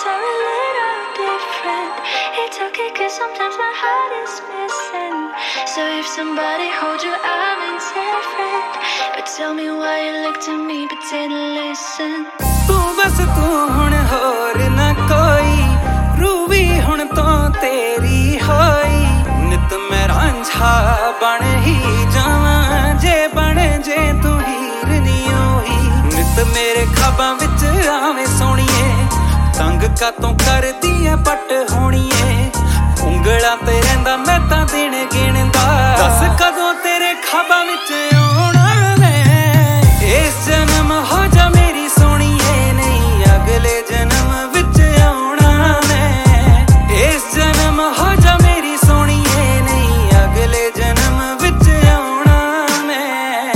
feelings are a little different. It's okay cause sometimes my heart is missing. So if somebody holds you, I'm indifferent. But tell me why you look to me but didn't listen. तू बस तू हुण होर ना कोई, Ruby हुण तो तेरी होई। नित मैं रांझा बन ही जावां, जे बन जे तू हीर नी होई। नित मेरे ख्वाबां विच आवें सोहणीए, तंग कातों करदी ऐ पट होणीए। ਉਂਗਲਾਂ ते रहिंदा मैं तां दिन गिणदा, दस कदों तेरे ख्वाबां विच आउणा मैं। इस जन्म हो जा मेरी सोहणीए, नहीं अगले जन्म विच आउणा मैं। इस जन्म हो जा मेरी सोहणीए, नहीं अगले जन्म विच आउणा मैं।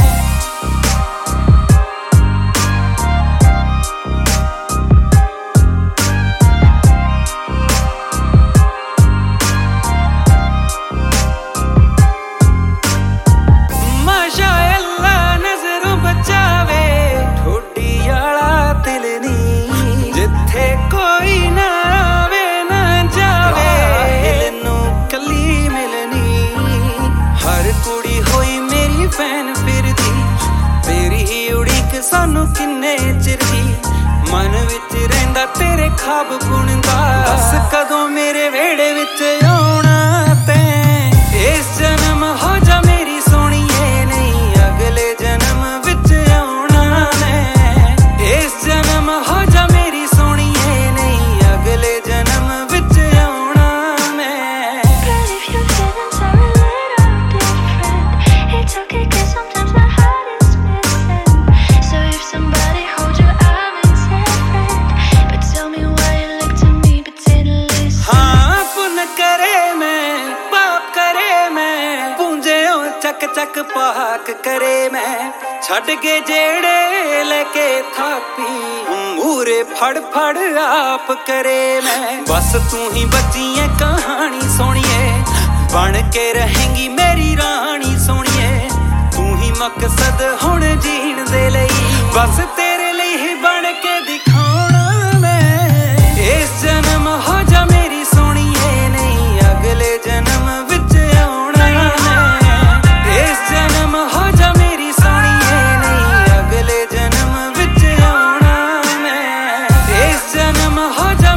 सानू किन्ने चिर दी मन विच रहिंदा तेरे ख्वाब बुनदा, दस कदों मेरे वेड़े विच आउणा तैं। इस जन्म हो जा मेरी सोहणीए, नहीं अगले जन्म विच आउणा मैं। इस जन्म हो जा मेरी सोहणीए, नहीं अगले जन्म विच आउणा मैं। But if your feelings are a little different, it's okay cause sometimes my heart is missing. So if somebody holds you, I'm indifferent. But tell me why you look to me but didn't listen. हाँ पुन करे मैं, पाप करे मैं, पूंजे चक चक पाक करे मैं। छड़ के जेड़े लेके थापी, मूरे फड़ फड़ आप करे मैं। बस तू ही बची है कहानी सोहणीए, बन के रहेंगी मेरी रानी सोहणीए। तू ही मकसद हुण जीण दे लई, बस तेरे लिए ही बन के दिखाउणा मैं। इस जन्म हो जा मेरी सोहणीए, नहीं अगले जन्म विच आउणा मैं। इस जन्म हो जा मेरी सोहणीए, नहीं अगले जन्म विच आउणा मैं। इस जन्म हो जा